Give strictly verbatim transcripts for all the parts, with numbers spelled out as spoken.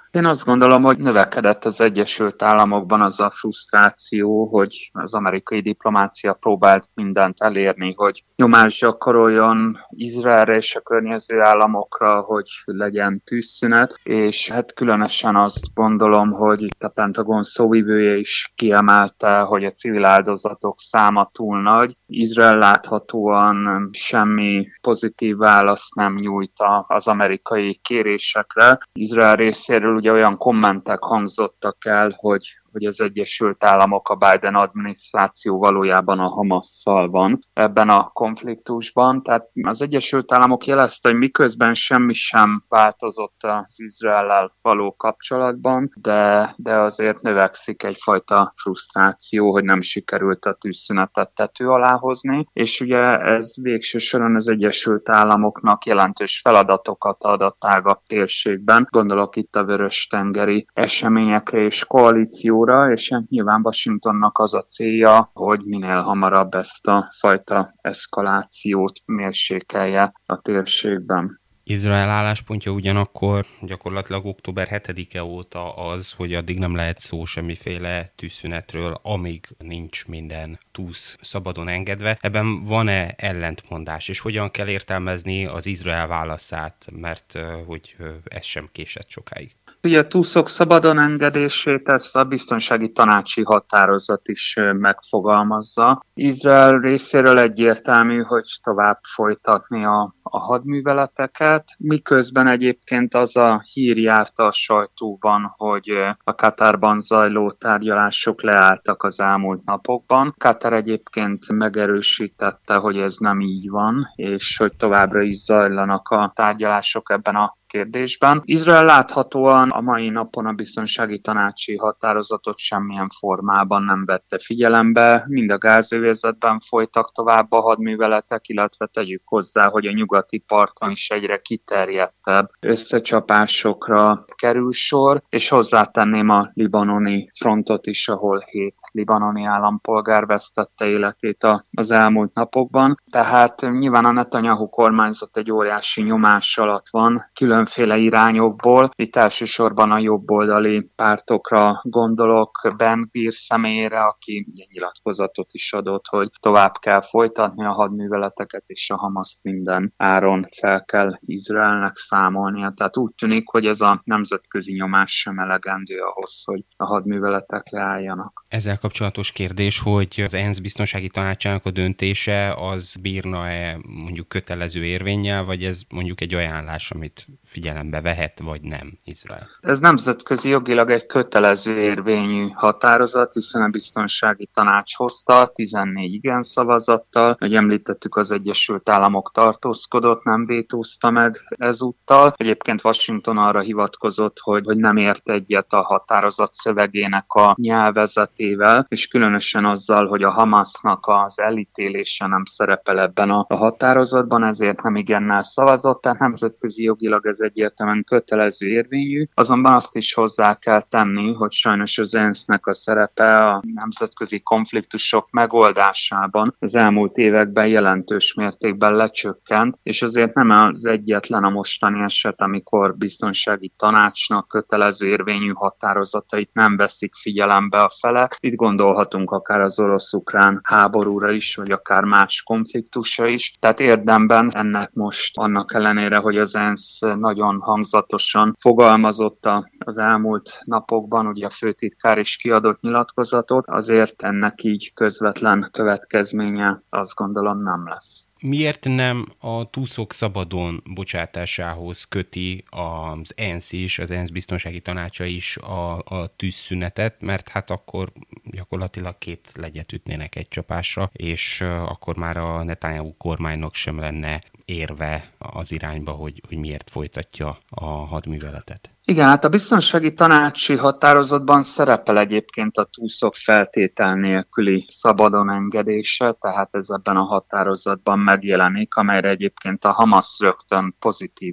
Én azt gondolom, hogy növekedett az Egyesült Államokban az a frusztráció, hogy az amerikai diplomácia próbált mindent elérni, hogy nyomást gyakoroljon Izraelre és a környező államokra, hogy legyen tűzszünet, és hát különösen azt gondolom, hogy itt a Pentagon szóvivője is kiemelte, hogy a civil áldozatok száma túl nagy. Izrael láthatóan semmi pozitív választ nem nyújt az amerikai kérésekre. Izrael részéről ugye olyan kommentek hangzottak el, hogy hogy az Egyesült Államok, a Biden adminisztráció valójában a Hamasszal van ebben a konfliktusban. Tehát az Egyesült Államok jelezte, hogy miközben semmi sem változott az Izraellel való kapcsolatban, de, de azért növekszik egyfajta frusztráció, hogy nem sikerült a tűzszünetet tető alá hozni, és ugye ez végső soron az Egyesült Államoknak jelentős feladatokat ad a tágabb térségben. Gondolok itt a vörös-tengeri eseményekre és koalícióra, és nyilván Washingtonnak az a célja, hogy minél hamarabb ezt a fajta eszkalációt mérsékelje a térségben. Izrael álláspontja ugyanakkor gyakorlatilag október hetedike óta az, hogy addig nem lehet szó semmiféle tűzszünetről, amíg nincs minden túsz szabadon engedve. Ebben van-e ellentmondás, és hogyan kell értelmezni az Izrael válaszát, mert hogy ez sem késett sokáig? Ugye a túszok szabadon engedését ezt a biztonsági tanácsi határozat is megfogalmazza. Izrael részéről egyértelmű, hogy tovább folytatni a, a hadműveleteket, miközben egyébként az a hír járta a sajtóban, hogy a Katarban zajló tárgyalások leálltak az elmúlt napokban. Katar egyébként megerősítette, hogy ez nem így van, és hogy továbbra is zajlanak a tárgyalások ebben a kérdésben. Izrael láthatóan a mai napon a biztonsági tanácsi határozatot semmilyen formában nem vette figyelembe, mind a gázövezetben folytak tovább a hadműveletek, illetve tegyük hozzá, hogy a nyugati parton is egyre kiterjedtebb összecsapásokra kerül sor, és hozzátenném a libanoni frontot is, ahol hét libanoni állampolgár vesztette életét az elmúlt napokban. Tehát nyilván a Netanyahu kormányzat egy óriási nyomás alatt van, külön különféle irányokból. Itt elsősorban a jobboldali pártokra gondolok, Ben Gvir személyére, aki nyilatkozatot is adott, hogy tovább kell folytatni a hadműveleteket, és a Hamaszt minden áron fel kell Izraelnek számolnia. Tehát úgy tűnik, hogy ez a nemzetközi nyomás sem elegendő ahhoz, hogy a hadműveletek leálljanak. Ezzel kapcsolatos kérdés, hogy az ENSZ biztonsági tanácsának a döntése az bírna-e mondjuk kötelező érvénnyel, vagy ez mondjuk egy ajánlás, amit figyelembe vehet, vagy nem Izrael? Ez nemzetközi jogilag egy kötelező érvényű határozat, hiszen a biztonsági tanács hozta tizennégy igen szavazattal, hogy említettük, az Egyesült Államok tartózkodott, nem vétózta meg ezúttal. Egyébként Washington arra hivatkozott, hogy, hogy nem ért egyet a határozat szövegének a nyelvezetével, és különösen azzal, hogy a Hamasnak az elítélése nem szerepel ebben a, a határozatban, ezért nem igennel szavazott, tehát nemzetközi jogilag ez egyértelműen kötelező érvényű, azonban azt is hozzá kell tenni, hogy sajnos az ENSZ-nek a szerepe a nemzetközi konfliktusok megoldásában az elmúlt években jelentős mértékben lecsökkent, és azért nem az egyetlen a mostani eset, amikor biztonsági tanácsnak kötelező érvényű határozatait nem veszik figyelembe a felek. Itt gondolhatunk akár az orosz-ukrán háborúra is, vagy akár más konfliktusra is. Tehát érdemben ennek most annak ellenére, hogy az ENSZ nagyon hangzatosan fogalmazott az elmúlt napokban, ugye a főtitkár is kiadott nyilatkozatot, azért ennek így közvetlen következménye azt gondolom nem lesz. Miért nem a túszok szabadon bocsátásához köti az ENSZ is, az ENSZ biztonsági tanácsa is a, a tűzszünetet, mert hát akkor gyakorlatilag két legyet ütnének egy csapásra, és akkor már a Netanyahu kormánynak sem lenne érve az irányba, hogy, hogy miért folytatja a hadműveletet. Igen, hát a biztonsági tanácsi határozatban szerepel egyébként a túszok feltétel nélküli szabadon engedése, tehát ez ebben a határozatban megjelenik, amelyre egyébként a Hamas rögtön pozitívan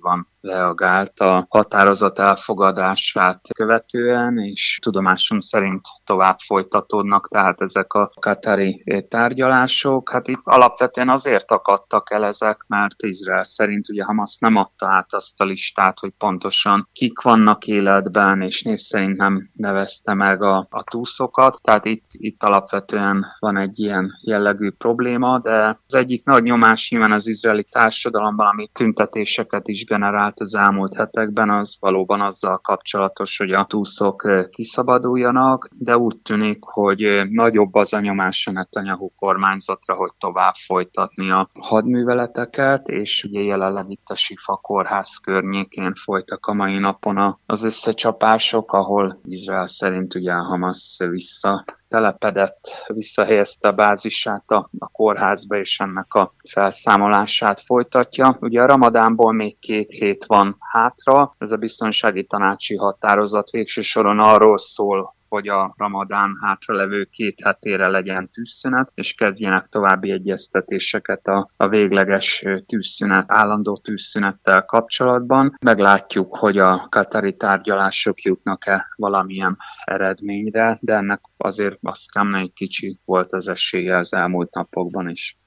reagált a határozat elfogadását követően, és tudomásom szerint tovább folytatódnak tehát ezek a katari tárgyalások. Hát itt alapvetően azért akadtak el ezek, mert Izrael szerint ugye Hamasz nem adta át azt a listát, hogy pontosan kik vannak életben, és név szerint nem nevezte meg a, a túszokat. Tehát itt, itt alapvetően van egy ilyen jellegű probléma, de az egyik nagy nyomás nyilván az izraeli társadalomban, ami tüntetéseket is generált az elmúlt hetekben, az valóban azzal kapcsolatos, hogy a túszok kiszabaduljanak, de úgy tűnik, hogy nagyobb az a nyomás a Netanyahu kormányzatra, hogy tovább folytatni a hadműveleteket, és ugye jelenleg itt a Sifa kórház környékén folytak a mai napon az összecsapások, ahol Izrael szerint ugye Hamasz vissza telepedett, visszahelyezte a bázisát a, a kórházba, és ennek a felszámolását folytatja. Ugye a Ramadánból még két hét van hátra, ez a biztonsági tanácsi határozat végső soron arról szól, hogy a Ramadán hátralevő két hetére legyen tűzszünet, és kezdjenek további egyeztetéseket a, a végleges tűzszünet, állandó tűzszünettel kapcsolatban. Meglátjuk, hogy a katari tárgyalások jutnak-e valamilyen eredményre, de ennek azért azt kell mondani, hogy kicsi volt az esélye az elmúlt napokban is.